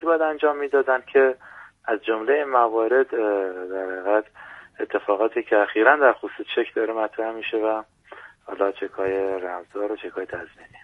باید انجام میدادن که از جمله موارد در حقیقت اتفاقاتی که اخیراً در خصوص چک داره مطرح میشه و حالا چک‌های رمزدار و چک‌های تضمینی.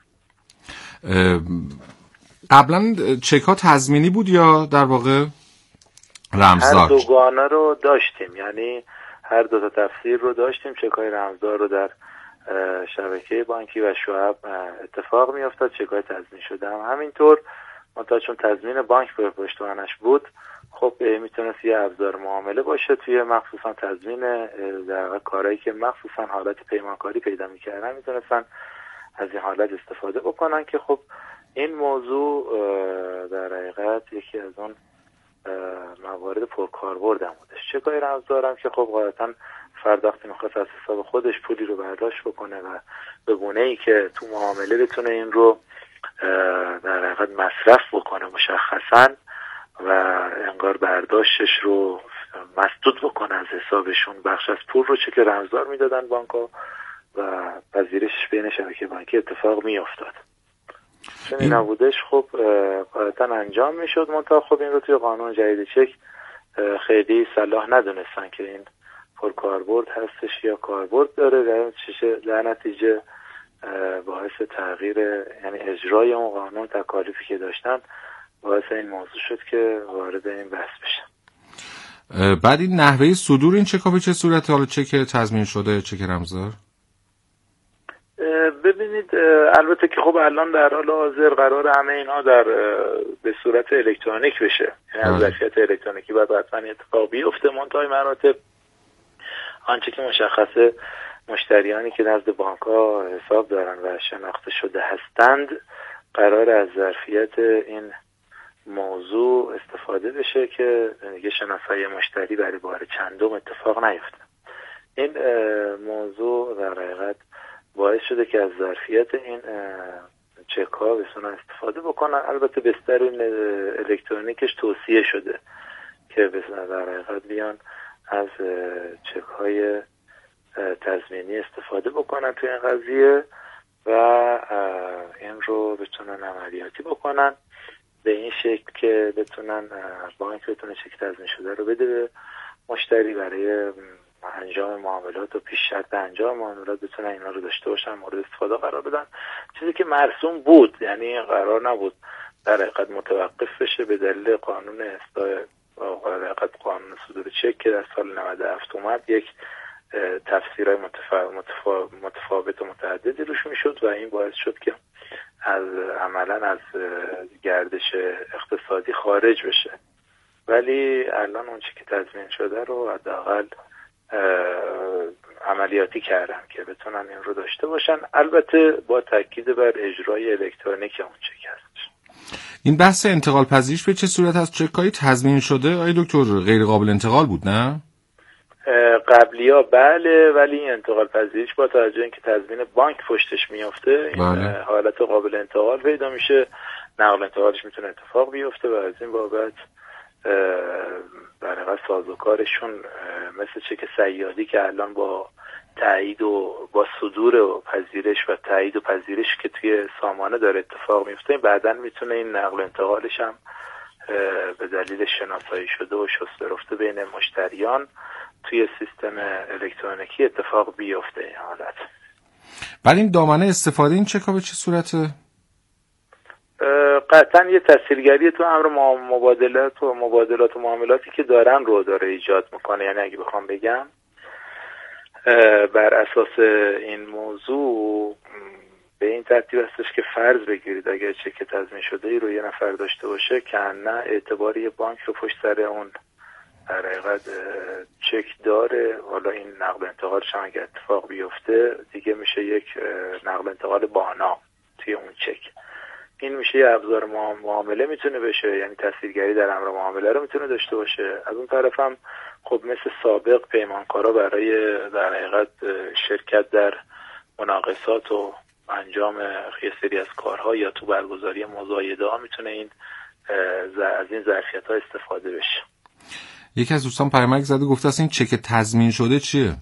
قبلا چک‌ها تضمینی بود یا در واقع رمزدار؟ هر دوگانه رو داشتیم، یعنی هر دو تا تفسیر رو داشتیم. چک‌های رمزدار رو در شبکه بانکی و شعب اتفاق میافتاد، چک‌های تضمین شده هم همینطور. منتها چون تضمین بانک به پشتوانش بود، خب میتونست یه ابزار معامله باشه توی مخصوصا تضمین در کارهایی که مخصوصا حالت پیمانکاری پیدا میکردن، میتونستن از این حالت استفاده بکنن که خب این موضوع در حقیقت یکی از اون موارد پرکاربرد هم بودش. چک‌های رمزدار هم که خب غالبا فرد وقتی میخواد از حساب خودش پولی رو برداشت بکنه و به گونه‌ای که تو معامله بتونه این رو در حقیقت مصرف بکنه مشخصاً و انگار برداشتش رو مسدود بکنه از حسابشون، بخش از پول رو چک رمزدار میدادن بانک‌ها و پذیرشش بین شبکه بانکی اتفاق میافتاد. چون این نبودش خب قاعدتاً انجام میشد. منتها خب این رو توی قانون جدید چک خیلی صلاح ندونستن که این پرکاربرد هستش یا کاربرد داره، در نتیجه باعث تغییر یعنی اجرای اون قانون تکالیفی که داشتن باعث این موضوع شد که وارد این بحث بشن. بعد این نحوه صدور این چک‌ها به چه صورت؟ حالا چک تضمین شده، چک رمزدار؟ ببینید البته که خب الان در حال حاضر قرار همه اینها به صورت الکترونیک بشه، یعنی از ظرفیت الکترونیکی باید حتما اتفاق بیفته. منتهای مراتب آنچه که مشخصه مشتریانی که نزد بانک‌ها حساب دارن و شناخته شده هستند قرار از ظرفیت این موضوع استفاده بشه که یه شناسایی مشتری برای بار چندم اتفاق نیفته. این موضوع در حقیقت باعث شده که از ظرفیت این چک ها بتونن استفاده بکنن. البته بستر الکترونیکش توصیه شده که بتونن در حقیقت بیان از چک های تضمینی استفاده بکنن توی این قضیه و این رو بتونن عملیاتی بکنن به این شکل که بتونن بانک بتونه چک تضمین شده رو بده به مشتری برای انجام معاملات و پیش شرط انجام معاملات بتونن اینا رو داشته باشن، مورد استفاده قرار بدن. چیزی که مرسوم بود، یعنی قرار نبود در حقیقت متوقف بشه به دلیل قانون در حقیقت قانون صدور چک که در سال 97 اومد. یک تفسیرهای متفاوت و متعددی روش میشد و این باعث شد که عملا از گردش اقتصادی خارج بشه. ولی الان اون چیزی که تضمین شده رو حداقل عملیاتی کردن که بتونن این رو داشته باشن، البته با تاکید بر اجرای الکترونیک اون چک هستش. این بحث انتقال پذیریش به چه صورت از چک‌های تضمین شده آقای دکتر غیر قابل انتقال بود نه؟ قبلی‌ها بله، ولی این انتقال پذیریش با توجه اینکه تضمین بانک پشتش میفته این حالت قابل انتقال پیدا میشه، نقل انتقالش میتونه اتفاق بیفته و از این بابت در حقیقت سازوکارشون مثل چک صیادی که الان با تایید و با صدور و پذیرش و تایید و پذیرش که توی سامانه داره اتفاق میفته، بعداً میتونه این نقل انتقالش هم به دلیل شناسایی شده و شسته رفته بین مشتریان توی سیستم الکترونیکی اتفاق بیفته این حالت. بعد این دامنه استفاده این چک‌ها به چه صورته؟ قطعا یه تسهیلگری تو امر مبادلات و معاملاتی که دارن رو داره ایجاد میکنه. یعنی اگه بخوام بگم بر اساس این موضوع به این ترتیب هستش که فرض بگیرید اگر چک تضمین شده ای رو یه نفر داشته باشه که نه اعتباری بانک رو پشت سر اون در حقیقت چک داره، حالا این نقل انتقالش هم اگر اتفاق بیفته دیگه میشه یک نقل انتقال بانا توی اون چک. این میشه یه ابزار معامله میتونه بشه، یعنی تسهیلگری در امر معامله رو میتونه داشته باشه. از اون طرف هم خب مثل سابق پیمانکارا برای در حقیقت شرکت در مناقصات و انجام یه سری از کارها یا تو برگزاری مزایده ها میتونه این از این ظرفیت ها استفاده بشه. یکی از دوستان پیامک زده گفته است این چک تضمین شده چیه؟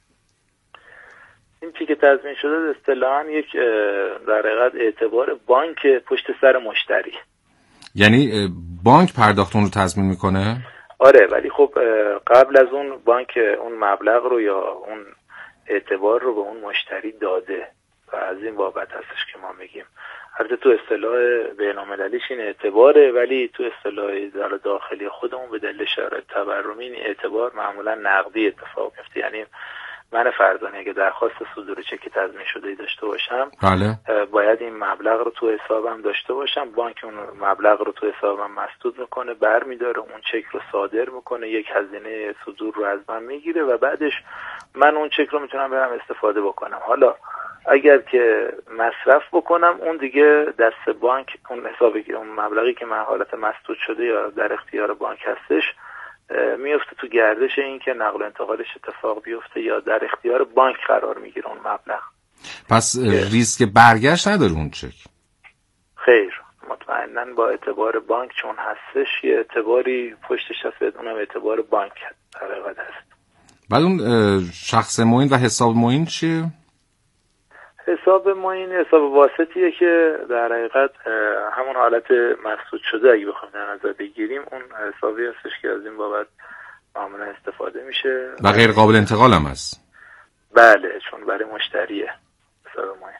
این چک تضمین شده اصطلاحاً یک در حقیقت اعتبار بانک پشت سر مشتری. یعنی بانک پرداخت اون رو تضمین میکنه؟ آره، ولی خب قبل از اون بانک اون مبلغ رو یا اون اعتبار رو به اون مشتری داده و از این بابت هستش که ما میگیم. البته تو اصطلاح بین‌المللیش این اعتباره، ولی تو اصطلاح داخلی خودمون به دلیل شرایط تورمی این اعتبار معمولا نقدی اتفاق میفته. یعنی من فردانی اگه درخواست صدور چک تضمین شده داشته باشم، بله، باید این مبلغ رو تو حسابم داشته باشم. بانک اون مبلغ رو تو حسابم مسدود میکنه، برمیداره اون چک رو صادر میکنه، یک هزینه صدور رو از من میگیره و بعدش من اون چک رو میتونم برم استفاده بکنم. حالا اگر که مصرف بکنم، اون دیگه دست بانک، اون حسابی که اون مبلغی که من حالت مسدود شده یا در اختیار بانک هستش میفته تو گردش این که نقل و انتقالش اتفاق بیفته یا در اختیار بانک قرار میگیره اون مبلغ. پس ریسک برگشت نداره اون چک؟ خیر، مطمئناً با اعتبار بانک چون هستش یه اعتباری پشتش هست، اونم اعتبار بانک در حقیقت هست. بعد اون شخص معین و حساب معین چیه؟ حساب معین حساب واسطیه که در حقیقت همون حالت مسدود شده اگه بخوایم در نظر بگیریم، اون حسابی هستش که از این بابت معمولا استفاده میشه و غیر قابل انتقال هم هست. بله، چون برای مشتریه حساب معین.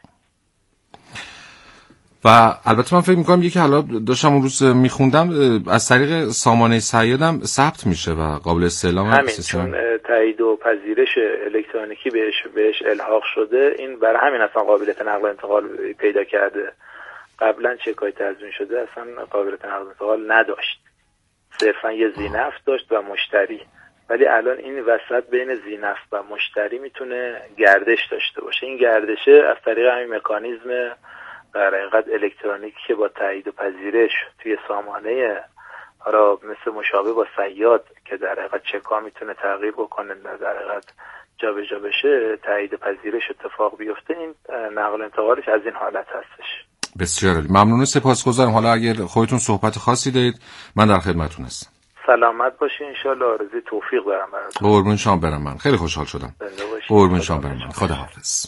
و البته من فکر میکنم یکی حالا داشتم اون روز میخوندم از طریق سامانه سیادم ثبت میشه و قابل استعلام همین چون تایید و پذیرش الکترونیکی بهش الحاق شده، این برای همین اصلا قابلیت نقل و انتقال پیدا کرده. قبلا چکای تضمین شده اصلا قابلیت نقل و انتقال نداشت، صرفا یه ذینفت داشت و مشتری. ولی الان این وسط بین ذینفت و مشتری میتونه گردش داشته باشه. این گردشه از طریق همین مکانیزم در حقیقت الکترونیکی که با تایید و پذیرش توی سامانه مثل مشابه با صیاد که در حقیقت چک‌ها میتونه تغییر بکنه، در حقیقت جابجا بشه، تایید و پذیرش اتفاق بیفته. این نقل و انتقالش از این حالت هستش. بسیار عالی، ممنون، سپاسگزارم. حالا اگر خودتون صحبت خاصی دارید من در خدمتتون هستم. سلامت باشی ان شاء الله. آرزوی توفیق دارم براتون. قربون شما برم. من خیلی خوشحال شدم. قربون شما برم. من خداحافظ.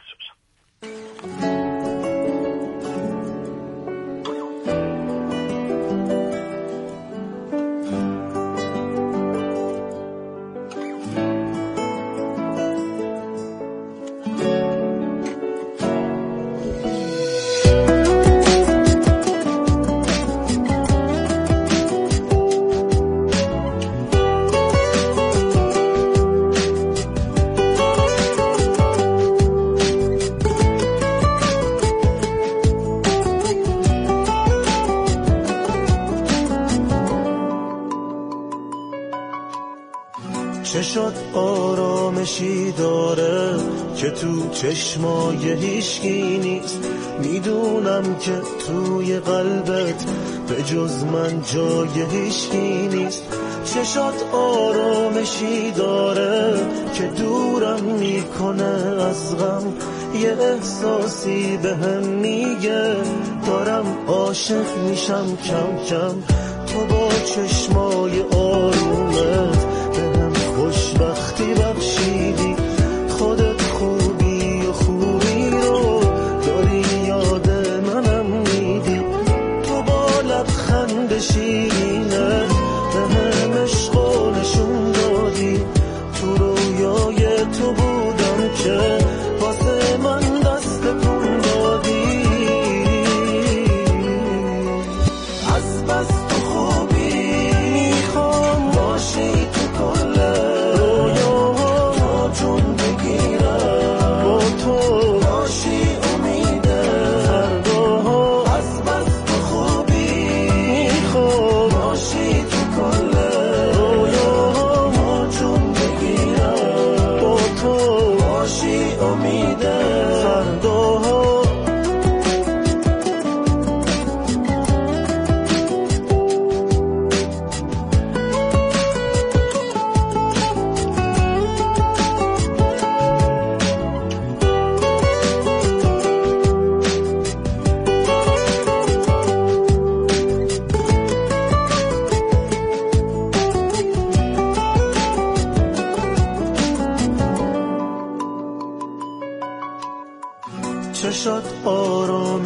چه شد آرامشی داره که تو چشمای هیچکی نیست، میدونم که توی قلبت به جز من جای هیچکی نیست. چه شد آرامشی داره که دورم میکنه از غم، یه احساسی بهم میگه دارم عاشق میشم کم کم. تو با چشمای آرومت خوشبختی بخشیدی، خودت خوبی و خوبی رو داری یاد منم میدی. تو با لبخند شیرینت به هم عشقو نشون دادی، تو رویای تو بودم که واسه من دست کن دادی. از بس تو خوبی میخوام باشی تو کل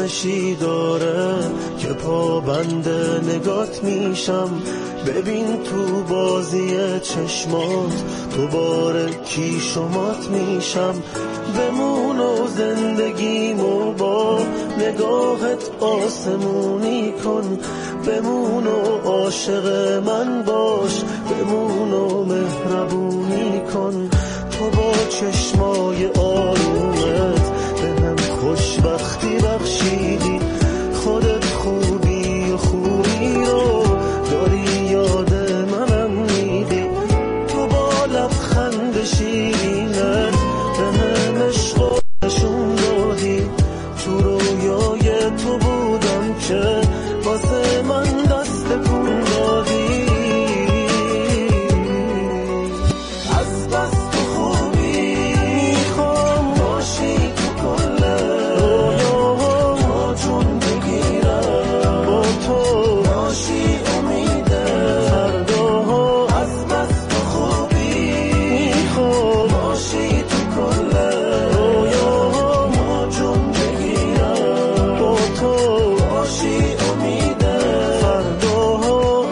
آرامشی داره که پابند نگات میشم. ببین تو بازی چشمات دوباره کی شمات میشم. بمون و زندگیمو با نگاهت آسمونی کن. بمون و عاشق من باش، بمون و مهربونی کن. تو با چشمای آرومت به من خوشبختی بخشیدی. خودت خوبی و خوبی رو داری یاد منم میدی. تو با لبخند شیرینت به من عشق و نشون دادی. تو رویای تو بودم که واسه من دست کن دادی. از بس تو خوبی میخوام باشی تو کل رویاها جون بگیرم. با تو باشی امید فرداها. از بس تو خوبی میخوام باشی تو کل رویاها جون بگیرم. با تو باشی امید فرداها.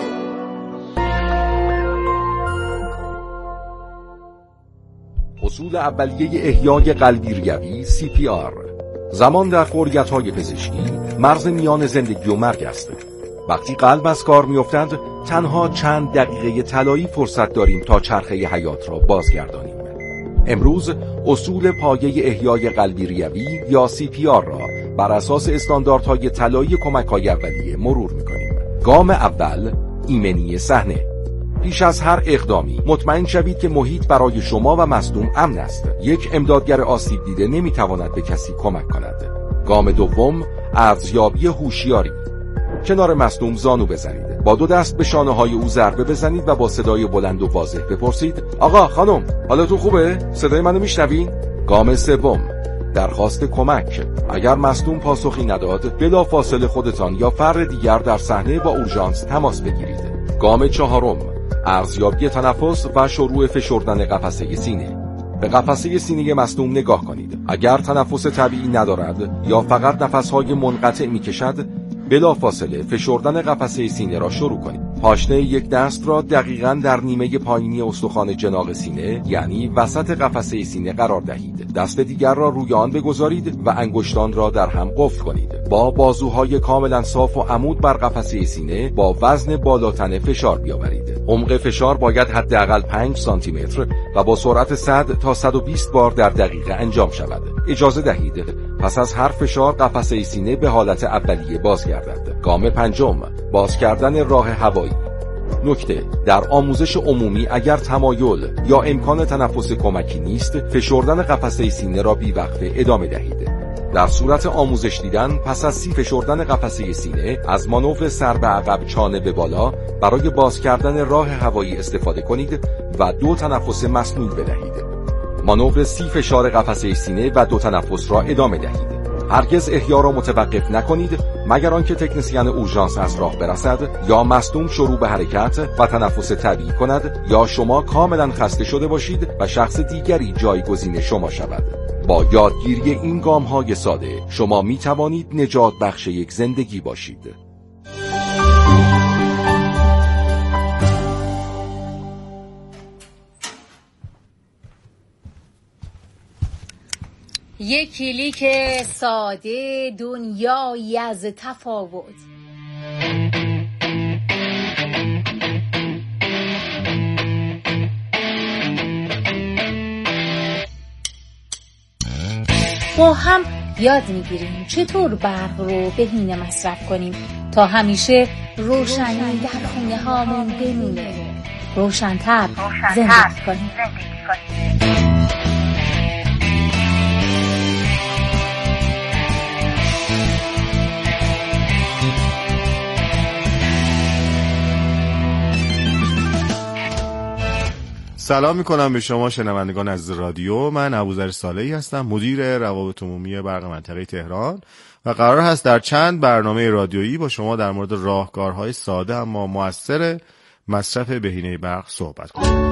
اصول اولیه احیای قلبی ریوی CPR. زمان در فوریت‌های پزشکی مرز میان زندگی و مرگ است. وقتی قلب از کار می‌افتد تنها چند دقیقه طلایی فرصت داریم تا چرخه حیات را بازگردانیم. امروز اصول پایه احیای قلبی ریوی یا CPR را بر اساس استانداردهای طلایی کمک‌های اولیه مرور می‌کنیم. گام اول، ایمنی صحنه. پیش از هر اقدامی مطمئن شوید که محیط برای شما و مصدوم امن است. یک امدادگر آسیب دیده نمیتواند به کسی کمک کند. گام دوم، ارزیابی هوشیاری. کنار مصدوم زانو بزنید. با دو دست به شانه‌های او ضربه بزنید و با صدای بلند و واضح بپرسید: آقا، خانم، حالتون خوبه؟ صدای منو میشنوین؟ گام سوم، درخواست کمک. اگر مصدوم پاسخی نداد، بلافاصله خودتان یا فرد دیگر در صحنه با اورژانس تماس بگیرید. گام چهارم، ارزیابی تنفس و شروع فشردن قفسه سینه. به قفسه سینه مصدوم نگاه کنید. اگر تنفس طبیعی ندارد یا فقط نفس‌های منقطع می‌کشد، بلافاصله فشردن قفسه سینه را شروع کنید. پاشنه یک دست را دقیقاً در نیمه پایینی استخوان جناق سینه، یعنی وسط قفسه سینه قرار دهید. دست دیگر را روی آن بگذارید و انگشتان را در هم قفل کنید. با بازوهای کاملا صاف و عمود بر قفسه سینه با وزن بالاتنه فشار بیاورید. عمق فشار باید حداقل 5 سانتی متر و با سرعت 100 تا 120 بار در دقیقه انجام شود. اجازه دهید پس از هر فشار قفسه سینه به حالت اولیه بازگردد. گام پنجم، باز کردن راه هوایی. نکته: در آموزش عمومی اگر تمایل یا امکان تنفس کمکی نیست، فشردن قفسه سینه را بی‌وقفه ادامه دهید. در صورت آموزش دیدن پس از 30 فشردن قفسه سینه از مانور سر به عقب چانه به بالا برای باز کردن راه هوایی استفاده کنید و 2 تنفس مسنود بدهید. مانور 30 فشار قفسه سینه و 2 تنفس را ادامه دهید. هرگز احیا را متوقف نکنید مگر آنکه تکنسین اورژانس از راه برسد یا مصدوم شروع به حرکت و تنفس طبیعی کند یا شما کاملا خسته شده باشید و شخص دیگری جایگزین شما شود. با یادگیری این گام‌های ساده شما می توانید نجات بخش یک زندگی باشید. یک کلیک ساده، دنیایی از تفاوت. با هم یاد میگیریم چطور برق رو بهینه مصرف کنیم تا همیشه روشنی در خونه هامون بمونه. روشن‌تر زندگی کنیم. سلام میکنم به شما شنوندگان از رادیو. من ابوذر صالحی هستم، مدیر روابط عمومی برق منطقه تهران و قرار هست در چند برنامه رادیویی با شما در مورد راهکارهای ساده اما مؤثر مصرف بهینه برق صحبت کنیم.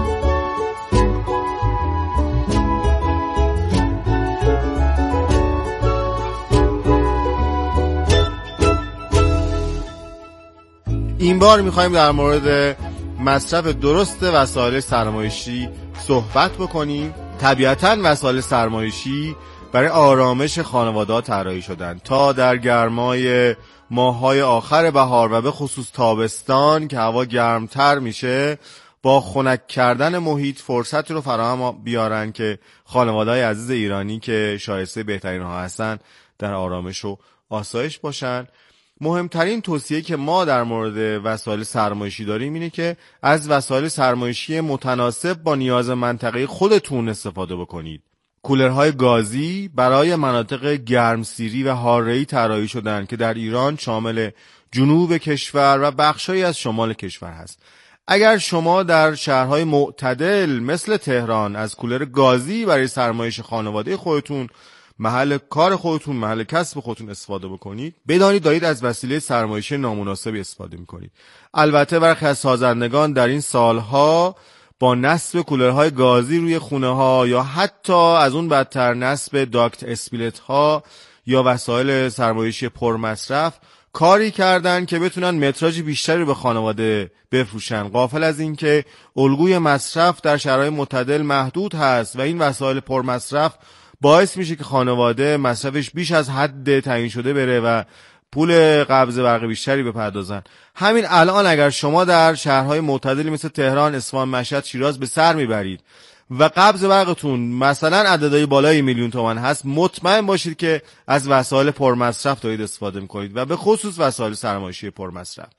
این بار میخوایم در مورد مصرف درست وسایل سرمایشی صحبت بکنیم. طبیعتاً وسایل سرمایشی برای آرامش خانواده‌ها طراحی شدن تا در گرمای ماه‌های آخر بهار و به خصوص تابستان که هوا گرمتر میشه با خنک کردن محیط فرصت رو فراهم بیارن که خانواده‌های عزیز ایرانی که شایسته بهترین ها هستن در آرامش و آسایش باشن. مهمترین توصیه که ما در مورد وسایل سرمایشی داریم اینه که از وسایل سرمایشی متناسب با نیاز منطقه خودتون استفاده بکنید. کولرهای گازی برای مناطق گرمسیری و حاره‌ای طراحی شدن که در ایران شامل جنوب کشور و بخشایی از شمال کشور هست. اگر شما در شهرهای معتدل مثل تهران از کولر گازی برای سرمایش خانواده خودتون، محل کار خودتون، محل کسب خودتون استفاده بکنید، بدانید دارید از وسیله سرمایشی نامناسبی استفاده میکنید. البته برخی از سازندگان در این سالها با نصب کولرهای گازی روی خونه ها یا حتی از اون بدتر نصب داکت اسپیلت ها یا وسایل سرمایشی پرمصرف کاری کردن که بتونن متراژ بیشتری به خانواده بفروشن، غافل از این که الگوی مصرف در شرایط معتدل محدود هست و این وسایل پرمصرف باعث میشه که خانواده مصرفش بیش از حد تعیین شده بره و پول قبض برق بیشتری بپردازن. همین الان اگر شما در شهرهای معتدلی مثل تهران، اصفهان، مشهد، شیراز به سر میبرید و قبض برقتون مثلا عددهای بالای 1,000,000 تومان هست، مطمئن باشید که از وسایل پرمصرف دارید استفاده میکنید و به خصوص وسایل سرمایشی پرمصرف.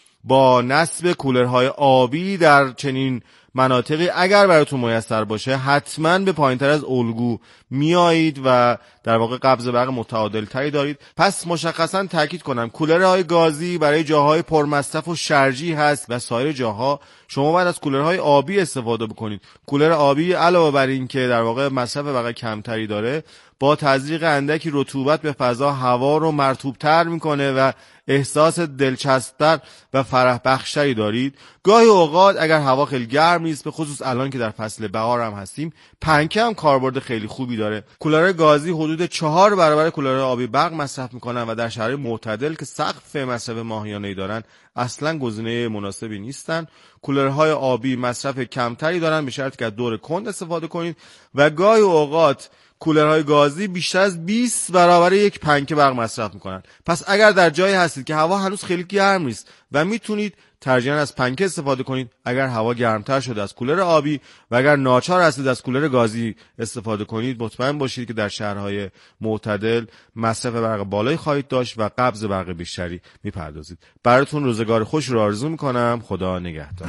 با نصب کولرهای آبی در چنین مناطقی اگر براتون میسر باشه حتما به پایینتر از الگو میایید و در واقع قبض برق متعادل تری دارید. پس مشخصا تاکید کنم کولرهای گازی برای جاهای پرمصرف و شرجی هست و سایر جاها شما باید از کولرهای آبی استفاده بکنید. کولر آبی علاوه بر این که در واقع مصرف برق کمتری داره، با تزریق اندکی رطوبت به فضا هوا رو مرطوب‌تر میکنه و احساس دلچسب‌تر و فرح بخشتری دارید. گاهی اوقات اگر هوا خیلی گرم نیست، به خصوص الان که در فصل بهار هم هستیم، پنکه هم کاربرد خیلی خوبی داره. کولر گازی حدود 4 برابر کولر آبی برق مصرف میکنن و در شرایط معتدل که سقف مصرف ماهیانه‌ای دارن اصلا گزینه مناسبی نیستن. کولرهای آبی مصرف کمتری دارن به شرطی که از دور کند استفاده کنید و گاهی اوقات کولرهای گازی بیشتر از 20 برابر یک پنکه برق مصرف میکنن. پس اگر در جایی هستید که هوا هنوز خیلی گرم نیست و میتونید، ترجیحاً از پنکه استفاده کنید. اگر هوا گرمتر شده از کولر آبی و اگر ناچار هستید از کولر گازی استفاده کنید، مطمئن باشید که در شهرهای معتدل مصرف برق بالایی خواهید داشت و قبض برق بیشتری میپردازید. براتون روزگار خوش رو آرزو میکنم. خدا نگهدار.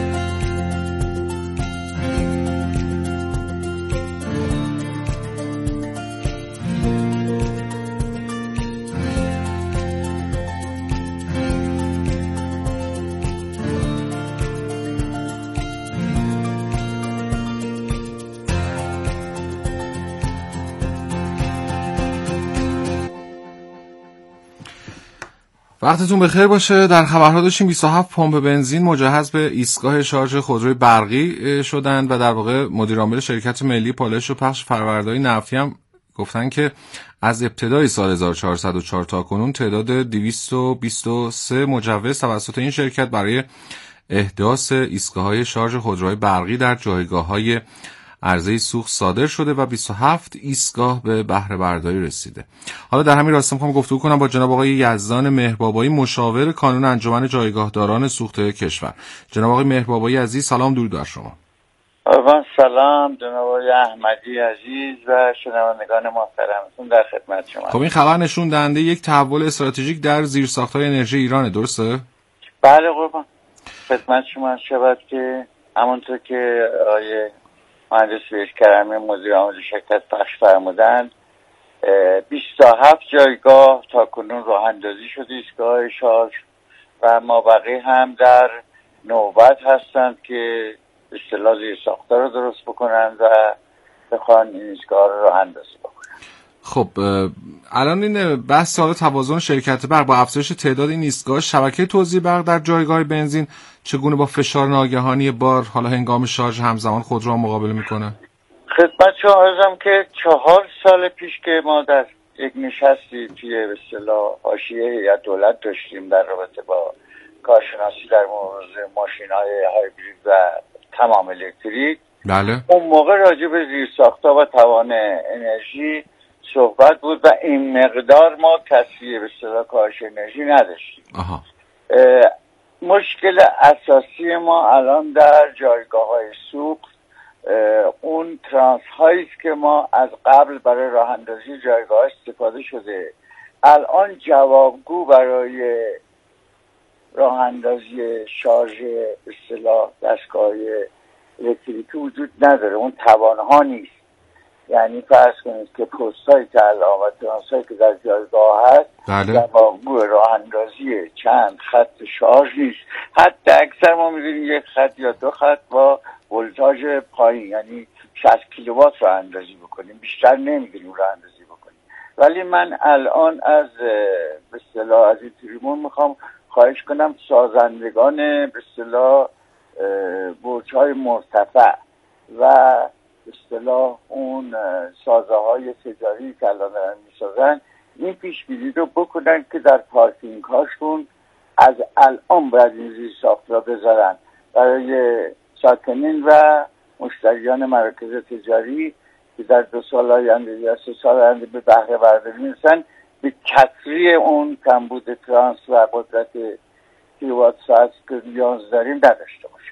وقتتون بخیر باشه. در خبرها داشتیم 27 پمپ بنزین مجهز به ایستگاه شارژ خودروی برقی شدند و در واقع مدیر عامل شرکت ملی پالایش و پخش فرآوردهای نفتی هم گفتن که از ابتدای سال 1404 تا کنون تعداد 223 مجوز توسط این شرکت برای احداث ایستگاه‌های شارژ خودروهای برقی در جایگاه‌های عرضه سوخت صادر شده و 27 ایستگاه به بهره برداری رسیده. حالا در همین راستا میخوام گفتگو کنم با جناب آقای یزدان مهربابایی، مشاور کانون انجمن جایگاهداران سوخت کشور. جناب آقای مهربابایی عزیز، سلام، درود بر شما. سلام جناب آقای احمدی عزیز و شنوندگان محترمتون، در خدمت شما. خب این خبر نشون دهنده یک تحول استراتژیک در زیرساخت‌های انرژی ایرانه، درسته؟ بله قربان، خدمت شما شود که همونطور که آقای مهندس ویش کرمی مدیر عامل شرکت پخش فرمودند، 27 جایگاه تا کنون راه اندازی شده ایستگاه شارژ و مابقی هم در نوبت هستند که اصطلاح زیرساخت‌ها رو درست بکنن و بخوان این ایستگاه رو راه اندازی بکنن. خب الان این بحث حالا توازن شرکت برق با افزایش تعداد این ایستگاه، شبکه توزیع برق در جایگاه بنزین چگونه با فشار ناگهانی بار حالا هنگام شارژ همزمان خودرو مقابله میکنه؟ خدمت شما عرضم که 4 سال پیش که ما در یک نشستی توی به اصطلاح حاشیه هیئت دولت داشتیم در رابطه با کارشناسی در مورد ماشین‌های هایبرید و تمام الکتریک. بله. اون موقع راجع به زیرساخت‌ها و توان انرژی صحبت بود و این مقدار ما کسری به اصطلاح کاهش انرژی نداشتیم. آها. مشکل اساسی ما الان در جایگاه‌های سوخت اون ترانس هایی است که ما از قبل برای راه اندازی جایگاه استفاده شده. الان جوابگو برای راه اندازی شارژ به اصطلاح دستگاه الکتریکی وجود نداره، اون توانها نیست. یعنی فرض کنید که پست‌هایی که الان و ترانس‌هایی که در جایگاه هست جوابگو راه اندازی چند خط شارژ نیست. حتی اکثر ما می‌بینیم یک خط یا دو خط با ولتاژ پایین، یعنی 60 کیلووات رو اندازی بکنیم، بیشتر نمی‌گیریم رو اندازی بکنیم. ولی من الان از به اصطلاح از این تریبون میخوام خواهش کنم سازندگان به اصطلاح برج‌های مرتفع و به اصطلاح اون سازه‌های تجاری که الان دارن میسازن این پیش‌بینی رو بکنن که در پارکینگ هاشون از الان باید این زیرساخت را بذارن برای ساکنین و مشتریان مراکز تجاری که در 2 سال آینده یا 3 سال آینده به بهره برداری میرسن، به کسری اون کمبود ترانس و قدرت کیلووات ساعت که نیاز داریم نداشته باشه.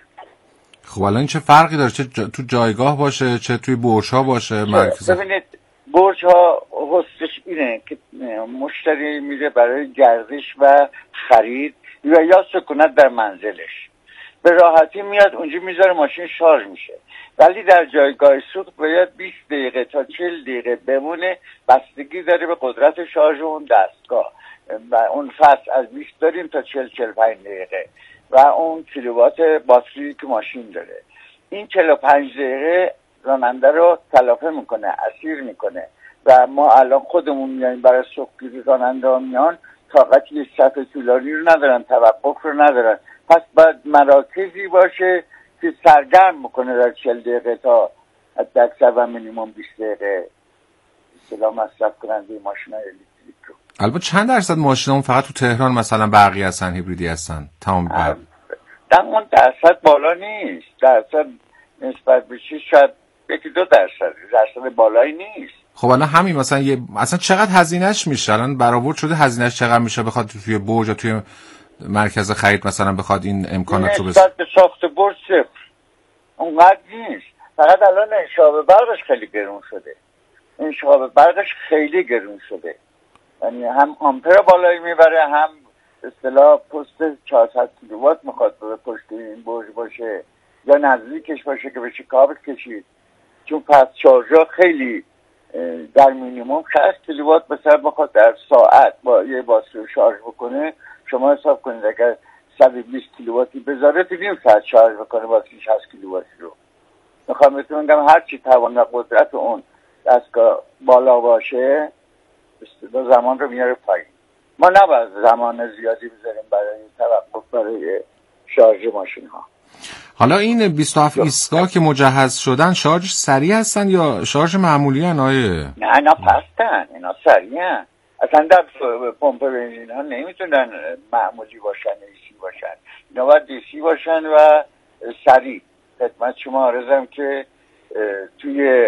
خب الان چه فرقی داره چه تو جایگاه باشه چه توی برج‌ها باشه مرکز؟ ببینید برج‌ها حسش اینه که مشتری میره برای گردش و خرید یا سکونت در منزلش، به راحتی میاد اونجا میذاره ماشین شارژ میشه. ولی در جایگاه سوخت باید 20 دقیقه تا 40 دقیقه بمونه، بستگی داره به قدرت شارژ اون دستگاه و اون فصل از 20 داریم تا 40-45 دقیقه و اون کیلووات باتری که ماشین داره. این 45 دقیقه راننده رو تلافه میکنه، اسیر میکنه و ما الان خودمون میایم برای سوختگیری، راننده ها میان طاقت یک سطح طولانی رو ندارن، توقف رو ندارن، پس باید مراکزی باشه که سرگرم میکنه در 40 دقیقه تا حد اکثر و مینیمم 20 دقیقه اصطلاح مصرف کننده ماشین‌های الکتریک رو. البته چند درصد ماشینامون فقط تو تهران مثلا برقی هستن، هیبریدی هستن؟ تمام برق. در اون درصد بالا نیست، درصد نسبت به چیز شاید 1-2 درصد بالایی نیست. خب الان همین مثلا اصلا چقدر هزینهش میشه؟ الان برآورد شده هزینهش چقدر میشه بخواد توی برج یا توی مرکز خرید مثلا بخواد این امکانات رو نسبت به ساخت برج صفر اونقدر نیست. فقط الان انشعاب برقش خیلی گرون شده، انشعاب برقش خیلی گرون شده، یعنی هم آمپر بالایی میبره، هم اصطلاح پست 400 کیلووات میخواد به پشت این برج باشه یا نزدیکش باشه که بشه کابل کشید، چون پس شارژا خیلی در مینیمم 60 کیلووات مثلا بخواد در ساعت با یه باتری شارژ بکنه. شما حساب کنید اگر 120 کیلوواتی بذاره تو نیم ساعت شارژ بکنه باتری 60 کیلوواتی رو. میخوام بهتون بگم هر چی توان و قدرت اون دستگاه بالا باشه زمان رو میاره پایین. ما نباید زمان زیادی بذاریم برای توقف برای شارژ ماشین ها. حالا این 27 ایستگاه که مجهز شدن شارژ سریع هستن یا شارژ معمولی هن آیه؟ نه اینا پستن، اینا سریع هن. اصلا در پمپ بنزین ها نمیتونن معمولی باشن، ایسی باشن، اینا باید دیسی باشن و سریع. خدمت شما عرضم که توی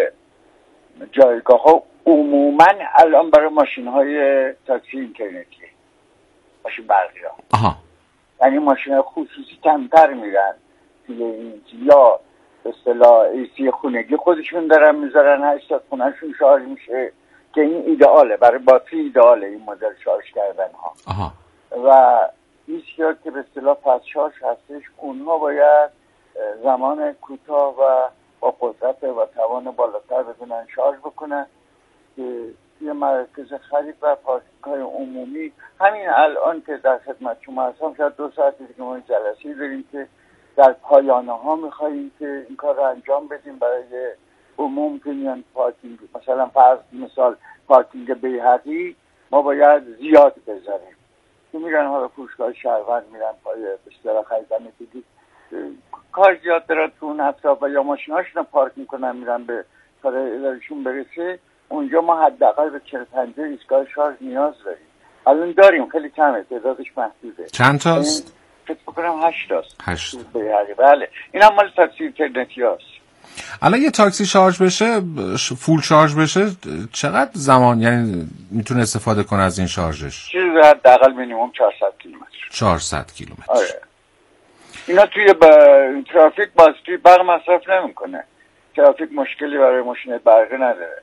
جایگاه ها عموما الان برای ماشین های تاکسی اینترنتی، ماشین برقی ها، یعنی ماشین های خصوصی کمتر میرن توی این، یا به اصطلاح ایسی خونگی خودشون دارن میذارن 80 خونهشون شارژ میشه که این ایدئاله، برای باتری ایدئاله این مدل شارژ کردن ها. و ایسیا که به اصطلاح پس شارژ هستش، اونها باید زمان کوتاه و با قدرت و توان بالاتر بتونن شارژ بکنن که توی مراکز خرید و پارکینگ‌های عمومی همین الان که در خدمت شما هستم شاید 2 ساعت دیگه ما جلسه‌ای داریم که در پایانه ها می‌خوایم که این کار رو انجام بدیم برای عموم که میان پارکینگ، مثلا فرض مثال پارکینگ بیهقی ما باید زیاد بذاریم که میرن حالا فروشگاه شهروند میرن پای به اصطلاح خریدن دیگه کار زیاد دارن تو اون اطراف و یا ماشیناشون پارک میکنن میرن به کار ادارشون برسه. اونجا ما حداقل به 40-50 ایستگاه شارژ نیاز داریم. الان داریم، خیلی کمه، تعدادش محدوده. چند تاست؟ فکر بکنم 8 است. 8. بله این هم مال تاکسی اینترنتی هست. الان یه تاکسی شارژ بشه، فول شارژ بشه، چقدر زمان یعنی میتونه استفاده کنه از این شارژش؟ چیزی حداقل مینیمم 400 کیلومتر. 400 کیلومتر. آره. اینا توی ترافیک توی برق مصرف نمیکنه. ترافیک مشکلی برای ماشین برقی نداره.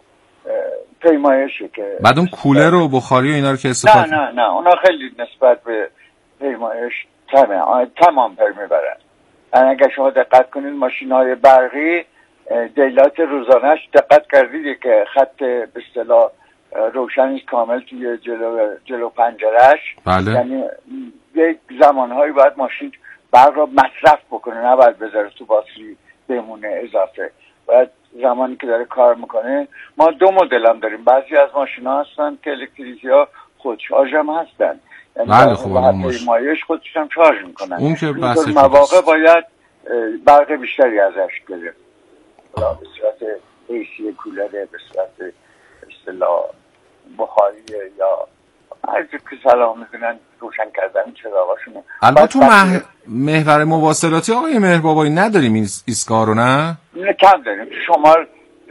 پیمایشه که بعد اون کولر و بخاری و اینا رو که استفاده نه اونا خیلی نسبت به پیمایش تمام پر میبرن. اگر شما دقت کنید ماشین‌های برقی دیلات روزانه‌اش دقت کردید که خط به اصطلاح روشنی کامل توی جلو پنجره‌اش. بله. یعنی یک زمانهایی باید ماشین برق رو مصرف بکنه، نه باید بذاره تو باتری بمونه اضافه. باید زمانی که داره کار میکنه. ما 2 مدل هم داریم. بعضی از ماشینا هستن که الکتریکی‌ها خودشارژ هم هستن. بله خب پیمایش خودش هم شارژ میکنن. اون که بحث مواقع باید برق بیشتری ازش گرفت. به صورت ایسی کولر، به صورت اصطلاح بخاری یا هر که سلام میدونن روشن کردن چراغاشونه. البته تو محور مواصلاتی آقای مهربابایی نداریم این ایستگاه رو؟ نه کم داریم. تو شمال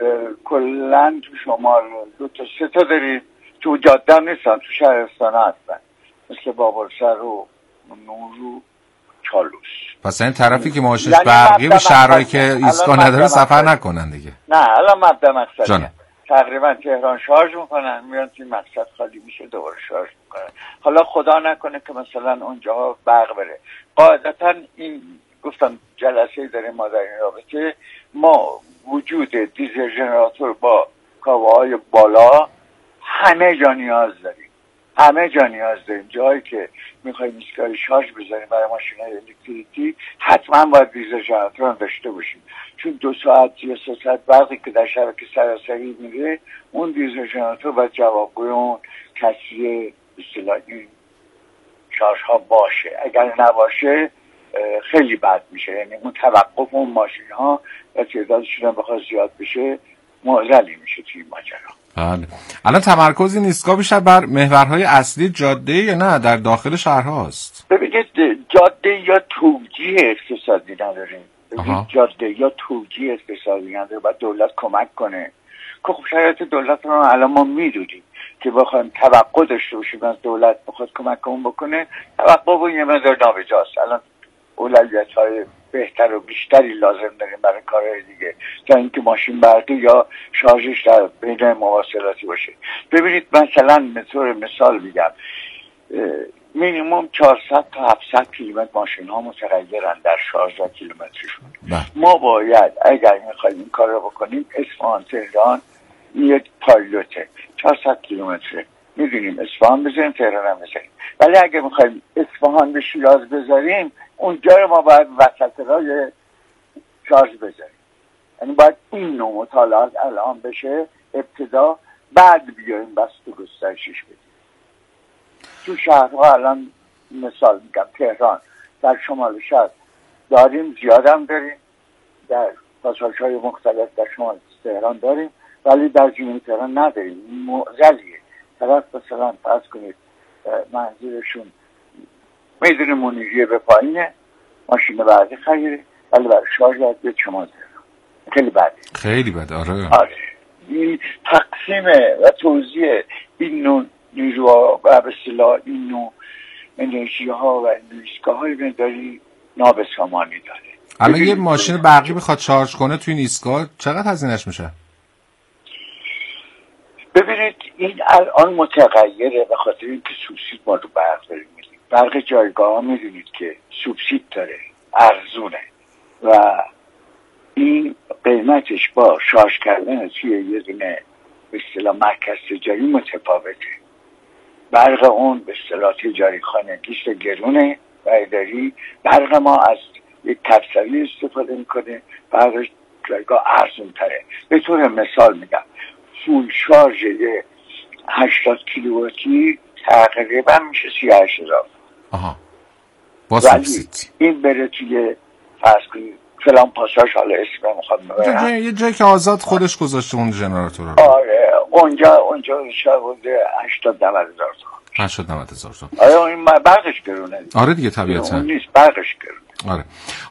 کلن تو شمال 2 تا 3 تا داریم. تو جاده هم نیستن، تو شهرستان هستن، مثل بابلسر و نور و چالوس. پس این طرفی که ماشینش برقی و شهرهایی که ایستگاه نداره سفر نکنن دیگه. نه الان مبدا مقصدی تقریبا تهران شارژ میکنن، میان توی مقصد خالی میشه دوباره شارژ میکنن. حالا خدا نکنه که مثلا اونجا برق بره. قاعدتا این گفتم جلسه داریم ما در این رابطه. ما وجود دیزل ژنراتور با کاوه‌های بالا همه جا نیاز داریم. جایی که میخوایم ایستگاه شارژ بزنیم برای ماشین‌های الکتریکی حتما باید دیزل ژنراتور هم داشته باشیم، چون 2 ساعت یا 3 ساعت برقی که در شبکه سراسری میره اون دیزل ژنراتور باید جوابگوی اون کسری اصطلاح این شارژ ها باشه. اگر نباشه خیلی بد میشه. یعنی اون توقف اون ماشین ها و تعدادشون هم بخواد زیاد بشه معضلی میشه توی ماجرا. بله. الان تمرکز این ایستگاه بیشتر بر محورهای اصلی جاده یا نه در داخل شهرهاست؟ ببینید جاده یا توجیه اقتصادی نداریم. جاده یا توجیه اقتصادی نداره. باید دولت کمک کنه. خب شرایط دولت رو الان ما میدونیم که بخوایم توقع داشته باشیم از دولت بخواد کمک کنون بکنه، توقع و یه مقدار نابجاست. الان اولویت‌های بهتر و بیشتری لازم داریم برای کارهای دیگه تا اینکه ماشین برقی یا شارژش در بین مواصلاتی باشه. ببینید مثلا به طور مثال میگم مینیمم 400 تا 700 کیلومتر ماشین ها متغیرن در شارژ و کیلومترشون. ما باید اگر میخوایم این کار رو بکنیم اصفهان تهران یک پایلوته 400 کیلومتره، میدونیم اصفهان بذاریم تهران هم بذاریم. ولی اگر میخوایم اصفهان به شیراز بذاریم اونجا رو ما باید وسط راه شارژ بذاریم. یعنی باید این نوع مطالعات الان بشه ابتدا، بعد بیایم بست و گسترشش بدیم. تو شهرها الان مثال میگم تهران در شمال شهر داریم، زیادم داریم، در پاساژهای مختلف در شمال تهران داریم، ولی در جنوب تهران نداریم. معضلیه. طرف مثلا فرض کنید منظورشون میدونه منیریه به پایینه، ماشین برقی خریده ولی برای شارژ باید به چماز خیلی بده. آره. این تقسیم و توزیع این نوع نیروها و به اصطلاح این نوع انرژی ها و ایستگاه های مقداری نابسامانی داره. الان یه ماشین برقی بخواد شارژ کنه توی این ایستگاه چقدر هزینه‌اش میشه؟ ببینید این الان متغیره به خاطر اینکه سوبسید ما رو برق داریم میدیم. برق جایگاه ها میدونید که سوبسید داره، ارزونه و این قیمتش با شارژ کردن توی یه دونه به اصطلاح مرکز تجاری متفاوته. برق اون به اصطلاح تجاری خانگیش گرونه و اداری. برق ما از یک کبسری استفاده میکنه، برق جایگاه ارزون تره. به طور مثال میگم فول شارژ 80 کیلوواتی تقریبا میشه 38,000. با سوبسید. این بره توی فرض کنید فلان پاساژ، حالا اسم میخوام ببرم، یه جایی که آزاد خودش گذاشته اون ژنراتور رو. آره اونجا میشه بوده 80-90,000 تومان. 80-90 هزار تومان. آره این برقش گرونه. آره دیگه طبیعتا. اون نیست برقش گرونه. آره.